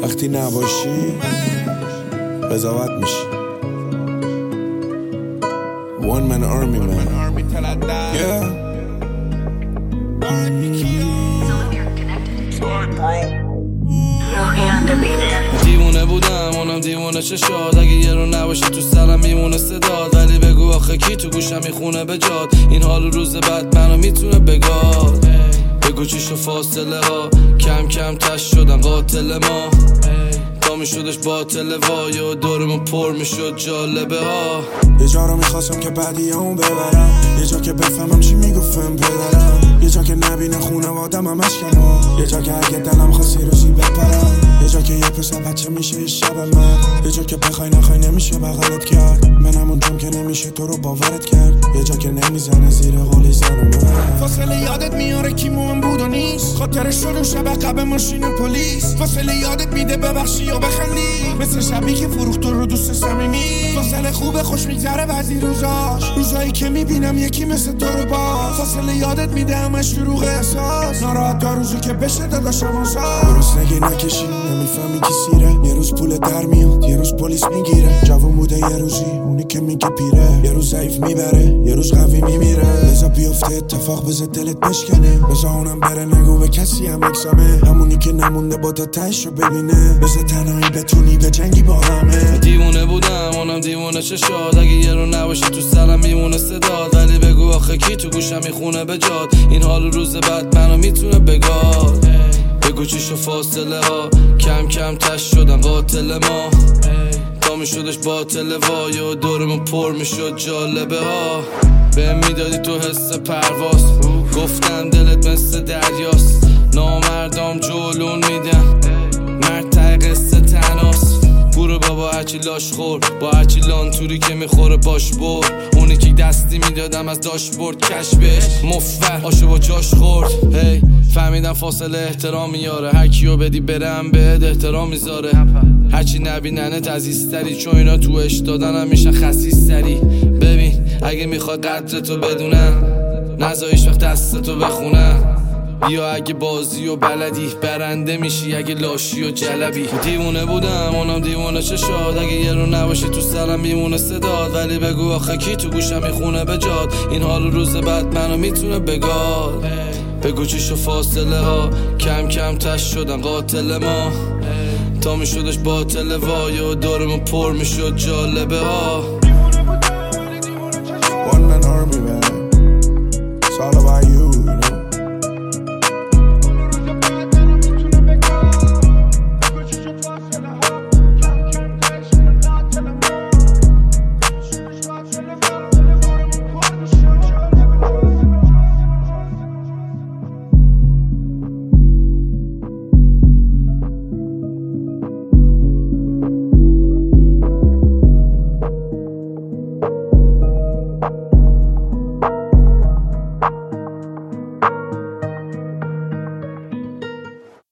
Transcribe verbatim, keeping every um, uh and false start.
وقتی نباشی قضاوت میشی. One man army man. Yeah. دیوونه بودم اونم دیوونه چشاد، اگه یه رو نباشه تو سرم میمونه صداد، ولی بگو آخه کی تو گوشم میخونه به جاد، این حال روز بعد منو میتونه بگاد. بگو چیشو فاصله ها کم کم تش شدن قاتل ما، تا میشدش باطل وای و دورمون پر میشد جالبه ها. یه جا رو میخواستم که بعدی اون ببرم، یه جا که بفهمم چی میگفتم پدرم، یه جا که نبینه خونوادم هم اشکنم، یه جا که اگه دلم خواستی روزی بپرم، یه جا که یه پسر بچه میشه یه شب من، یه جا که بخوای نخوای نمیشه بغلت کرد، منم اونجام که نمیشه تو رو باورت کرد، یه جا که نمیزنه زیر قولی زن من. فاصله یادت میاره کی موام بود و نیست، خاطرش شد اون شب عقب ماشین پلیس، فاصله یادت میده ببخشی یا بخندی، مثل شبی که فروخت رو دوست صمیمی، فاصله خوبه خوش میگذره بعضی روزاش، روزایی که میبینم یکی مثل تو رو باز، فاصله یادت میده همش شروع احساس، ناراحت تا روزی که بشه داداشم آزاد. درست نگی نکشی نمیفهمی کی سیره، یه روز پول در میاد یه روز پلیس میگیره، جوون بوده یه روزی اونی که میگه پیره، یه روز ضعیف میبره یه روز قوی میمیره، بذار بیفته اتفاق بذار دلت بشکنه، بذار اونم بره نگو به کسی هم اکسامه، همونی که نمونده با تا تهش رو ببینه، بذار تنهایی بتونی به جنگی با همه. دیوونه بودم اونم دیوونه چشاد، اگه یه رو نباشه تو سرم میمونه صداد، ولی بگو آخه کی تو گوشم میخونه به جاد، این حال روز بعد منو میتونه بگاد. بگو چیشو فاصله ها کم کم تش شدن قاتل ما، تا میشدش باطل وای و دورمون پر میشد جالبه ها. به میدادی تو حس پرواز، گفتم دلت مثل دریاست، نامردام جلون میدم مرد ته قصه تناس، برو بابا هرچی لاش خور با هرچی لانتوری که میخوره باش بر، اونی که دستی میدادم از داشبورد کشبش مفر آشو با جاش خورد. هی فهمیدم فاصله احترام میاره، هر کیو بدی برم بهت احترام میذاره، هرچی نبیننت عزیزتری چون اینا تو اش دادن هم میشن خسیستری. ببین اگه میخوای قدر تو بدونم نذار هیچ وقت دست تو بخونم، یا اگه بازی و بلدی برنده میشی اگه لاشی و جلبی. دیوونه بودم اونم دیوونه چشاد، اگه یه رو نباشه تو سرم میمونه صداد، ولی بگو آخه کی تو گوشم میخونه به جاد، این حال روز بعد منو میتونه بگاد. بگو چیشو فاصله ها کم کم تش شدن قاتل ما، تا میشدش باطل وای و دورمون پر میشد جالبه ها.